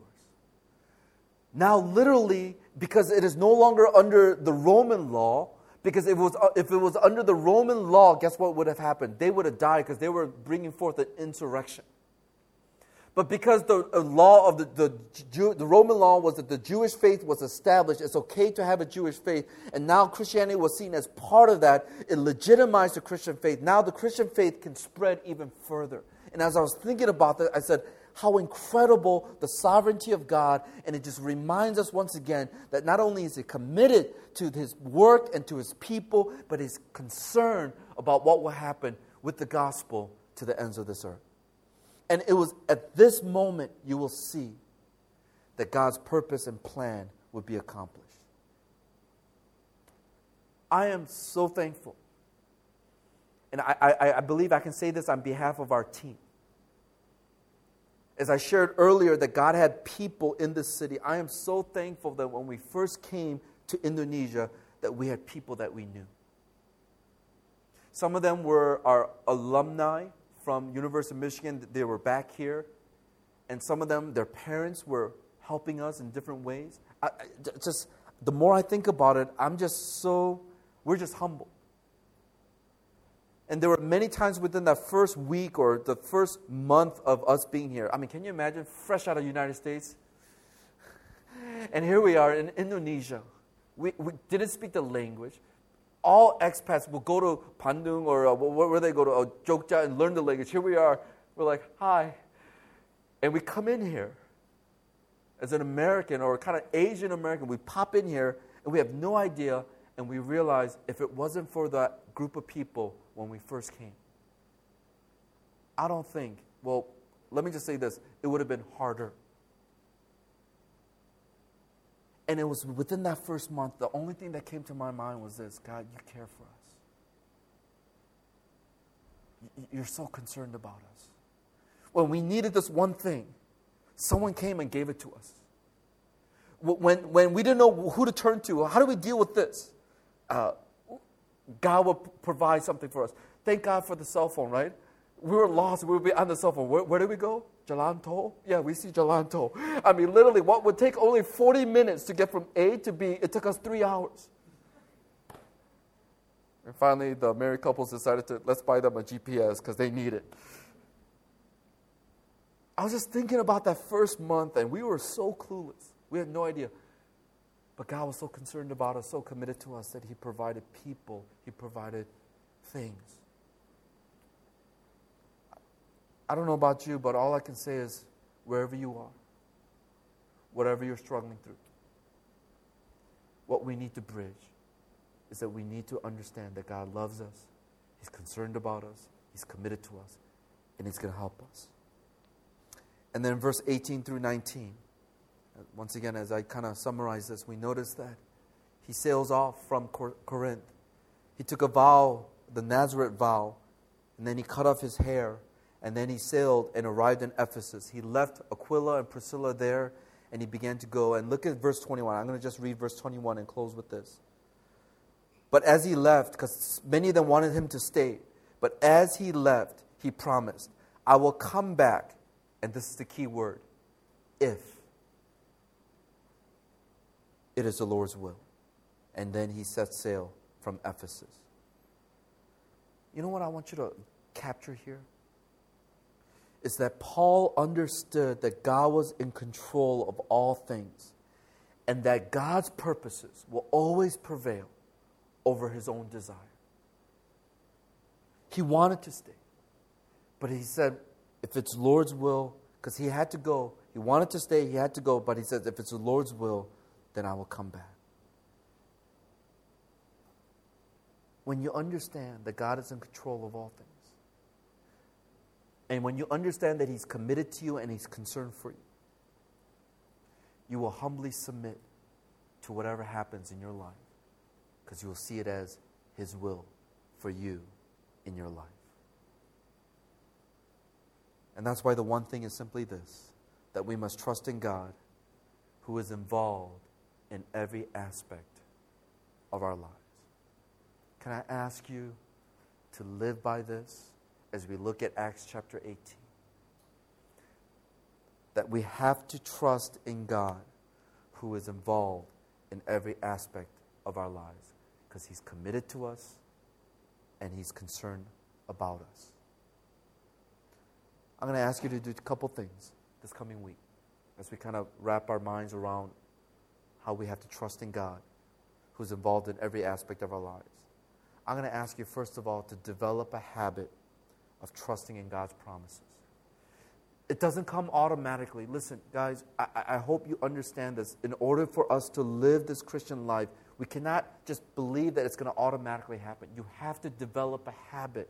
Now literally, because it is no longer under the Roman law, because if it was under the Roman law, guess what would have happened? They would have died because they were bringing forth an insurrection. But because the law of the Roman law was that the Jewish faith was established, it's okay to have a Jewish faith, and now Christianity was seen as part of that. It legitimized the Christian faith. Now the Christian faith can spread even further. And as I was thinking about that, I said, how incredible the sovereignty of God, and it just reminds us once again that not only is He committed to His work and to His people, but He's concerned about what will happen with the gospel to the ends of this earth. And it was at this moment you will see that God's purpose and plan would be accomplished. I am so thankful. And I believe I can say this on behalf of our team. As I shared earlier that God had people in this city, I am so thankful that when we first came to Indonesia, that we had people that we knew. Some of them were our alumni from University of Michigan. They were back here. And some of them, their parents were helping us in different ways. Just the more I think about it, we're just humble. And there were many times within that first week or the first month of us being here. I mean, can you imagine, fresh out of the United States? And here we are in Indonesia. We didn't speak the language. All expats will go to Bandung or where they go to Jogja and learn the language. Here we are. We're like, hi. And we come in here as an American or kind of Asian American. We pop in here and we have no idea. And we realize if it wasn't for that group of people when we first came, I don't think, well, let me just say this, it would have been harder. And it was within that first month, the only thing that came to my mind was this: God, you care for us. You're so concerned about us. When we needed this one thing, someone came and gave it to us. When we didn't know who to turn to, how do we deal with this? God will provide something for us. Thank God for the cell phone, right? We were lost. We would be on the cell phone. Where did we go? Jalan Tol? Yeah, we see Jalan Tol. I mean, literally, what would take only 40 minutes to get from A to B, it took us 3 hours. And finally, the married couples decided let's buy them a GPS because they need it. I was just thinking about that first month, and we were so clueless. We had no idea. But God was so concerned about us, so committed to us, that He provided people. He provided things. I don't know about you, but all I can say is, wherever you are, whatever you're struggling through. What we need to bridge is that we need to understand that God loves us, He's concerned about us, He's committed to us, and He's going to help us. And then verse 18 through 19, once again, as I kind of summarize this, we notice that he sails off from Corinth. He took a vow, the Nazareth vow, and then he cut off his hair, and then he sailed and arrived in Ephesus. He left Aquila and Priscilla there, and he began to go. And look at verse 21. I'm going to just read verse 21 and close with this. But as he left, because many of them wanted him to stay, but as he left, he promised, I will come back, and this is the key word, if it is the Lord's will. And then he set sail from Ephesus. You know what I want you to capture here? Is that Paul understood that God was in control of all things, and that God's purposes will always prevail over his own desire. He wanted to stay, but he said, if it's Lord's will, because he had to go, he wanted to stay, he had to go, but he says, if it's the Lord's will, then I will come back. When you understand that God is in control of all things, and when you understand that He's committed to you and He's concerned for you, you will humbly submit to whatever happens in your life, because you will see it as His will for you in your life. And that's why the one thing is simply this, that we must trust in God, who is involved in every aspect of our lives. Can I ask you to live by this as we look at Acts chapter 18? That we have to trust in God, who is involved in every aspect of our lives, because He's committed to us and He's concerned about us. I'm going to ask you to do a couple things this coming week as we kind of wrap our minds around how we have to trust in God, who's involved in every aspect of our lives. I'm going to ask you, first of all, to develop a habit of trusting in God's promises. It doesn't come automatically. Listen, guys, I hope you understand this. In order for us to live this Christian life, we cannot just believe that it's going to automatically happen. You have to develop a habit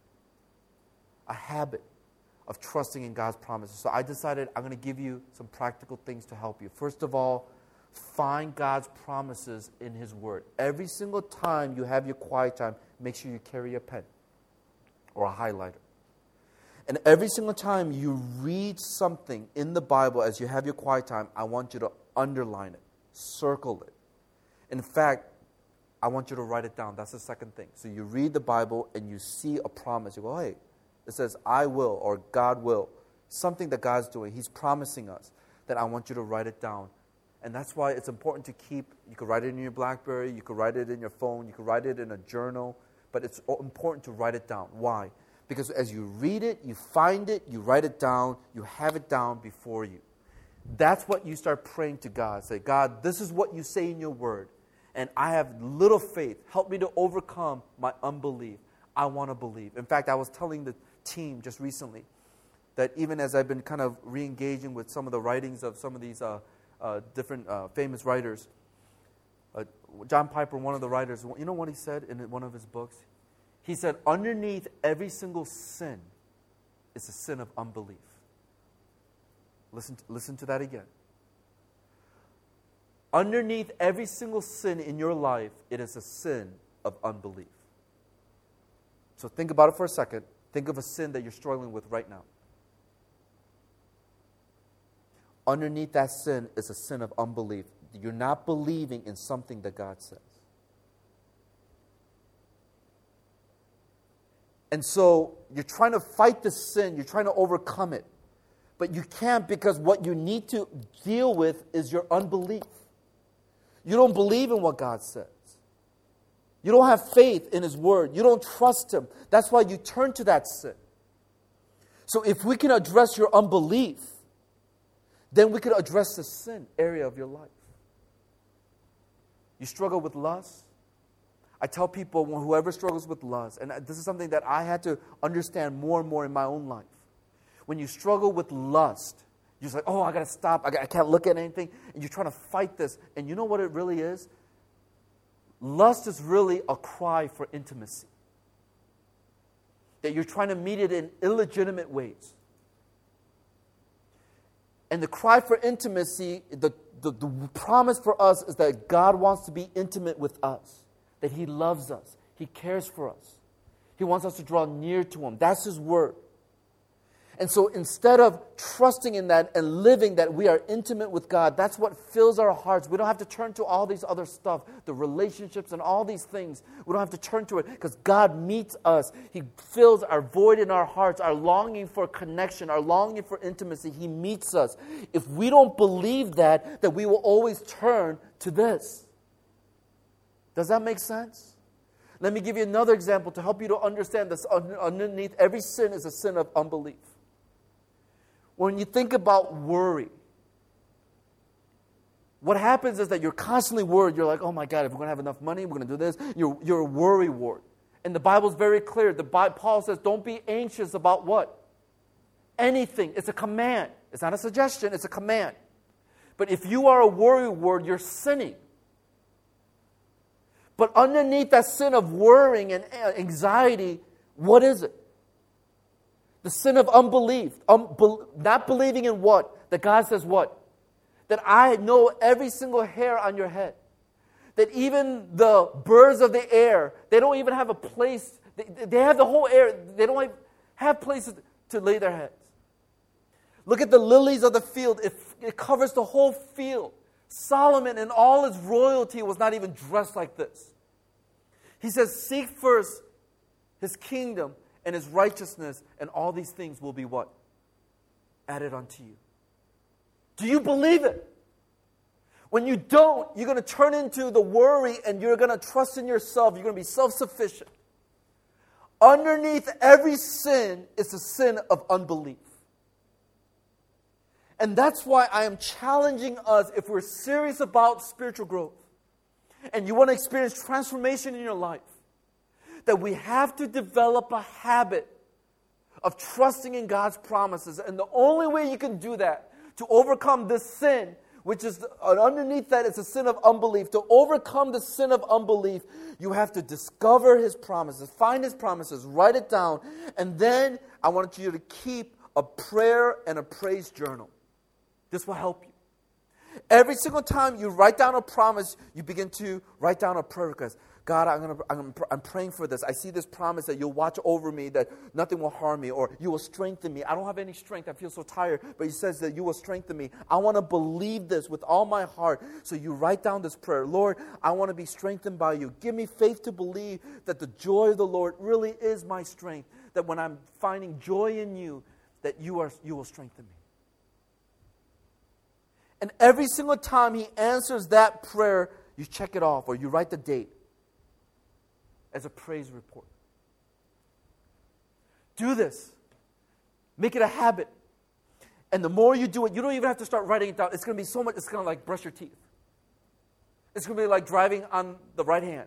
of trusting in God's promises. So I decided I'm going to give you some practical things to help you. First of all, find God's promises in His Word. Every single time you have your quiet time, make sure you carry a pen or a highlighter. And every single time you read something in the Bible as you have your quiet time, I want you to underline it, circle it. In fact, I want you to write it down. That's the second thing. So you read the Bible and you see a promise. You go, hey, it says, I will, or God will. Something that God's doing. He's promising us. That I want you to write it down. And that's why it's important to keep, you could write it in your BlackBerry, you could write it in your phone, you could write it in a journal, but it's important to write it down. Why? Because as you read it, you find it, you write it down, you have it down before you. That's what you start praying to God. Say, God, this is what you say in your word, and I have little faith. Help me to overcome my unbelief. I want to believe. In fact, I was telling the team just recently that even as I've been kind of re-engaging with some of the writings of some of these different famous writers. John Piper, one of the writers, you know what he said in one of his books? He said, underneath every single sin is a sin of unbelief. Listen to that again. Underneath every single sin in your life, it is a sin of unbelief. So think about it for a second. Think of a sin that you're struggling with right now. Underneath that sin is a sin of unbelief. You're not believing in something that God says. And so you're trying to fight the sin. You're trying to overcome it. But you can't, because what you need to deal with is your unbelief. You don't believe in what God says. You don't have faith in His Word. You don't trust Him. That's why you turn to that sin. So if we can address your unbelief, then we could address the sin area of your life. You struggle with lust? I tell people, whoever struggles with lust, and this is something that I had to understand more and more in my own life. When you struggle with lust, You're just like, oh, I got to stop. I can't look at anything. And you're trying to fight this. And you know what it really is? Lust is really a cry for intimacy. That you're trying to meet it in illegitimate ways. And the cry for intimacy, the promise for us is that God wants to be intimate with us. That He loves us. He cares for us. He wants us to draw near to Him. That's His word. And so instead of trusting in that and living that we are intimate with God, that's what fills our hearts. We don't have to turn to all these other stuff, the relationships and all these things. We don't have to turn to it because God meets us. He fills our void in our hearts, our longing for connection, our longing for intimacy. He meets us. If we don't believe that we will always turn to this. Does that make sense? Let me give you another example to help you to understand this. Underneath every sin is a sin of unbelief. When you think about worry, what happens is that you're constantly worried. You're like, oh my God, if we're going to have enough money, we're going to do this. You're a worry ward. And the Bible's very clear. Paul says, don't be anxious about what? Anything. It's a command. It's not a suggestion. It's a command. But if you are a worry ward, you're sinning. But underneath that sin of worrying and anxiety, what is it? The sin of unbelief. Not believing in what? That God says what? That I know every single hair on your head. That even the birds of the air, they don't even have a place. They have the whole air. They don't have places to lay their heads. Look at the lilies of the field. It covers the whole field. Solomon in all his royalty was not even dressed like this. He says, seek first His kingdom and His righteousness, and all these things will be what? Added unto you. Do you believe it? When you don't, you're going to turn into the worry and you're going to trust in yourself. You're going to be self-sufficient. Underneath every sin is a sin of unbelief. And that's why I am challenging us, if we're serious about spiritual growth, and you want to experience transformation in your life, that we have to develop a habit of trusting in God's promises. And the only way you can do that, to overcome this sin, which is underneath that, it's a sin of unbelief. To overcome the sin of unbelief, you have to discover His promises, find His promises, write it down, and then I want you to keep a prayer and a praise journal. This will help you. Every single time you write down a promise, you begin to write down a prayer request. God, I'm praying for this. I see this promise that you'll watch over me, that nothing will harm me, or you will strengthen me. I don't have any strength. I feel so tired. But He says that you will strengthen me. I want to believe this with all my heart. So you write down this prayer. Lord, I want to be strengthened by you. Give me faith to believe that the joy of the Lord really is my strength. That when I'm finding joy in you, that you will strengthen me. And every single time He answers that prayer, you check it off or you write the date as a praise report. Do this. Make it a habit. And the more you do it, you don't even have to start writing it down. It's going to be so much, it's going to like brush your teeth. It's going to be like driving on the right hand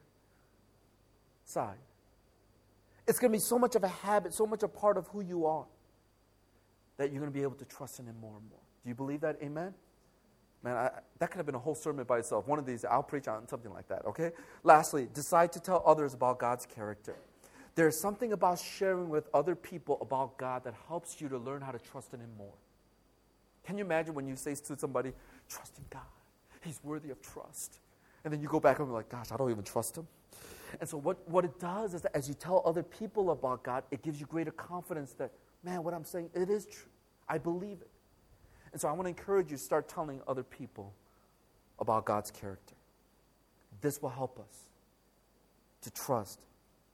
side. It's going to be so much of a habit, so much a part of who you are, that you're going to be able to trust in Him more and more. Do you believe that? Amen? Man, that could have been a whole sermon by itself. One of these, I'll preach on something like that, okay? Lastly, decide to tell others about God's character. There's something about sharing with other people about God that helps you to learn how to trust in Him more. Can you imagine when you say to somebody, trust in God. He's worthy of trust. And then you go back and be like, gosh, I don't even trust Him. And so what it does is that as you tell other people about God, it gives you greater confidence that, man, what I'm saying, it is true. I believe it. And so I want to encourage you to start telling other people about God's character. This will help us to trust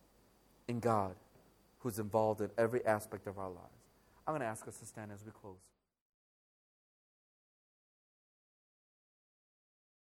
in God, who's involved in every aspect of our lives. I'm going to ask us to stand as we close.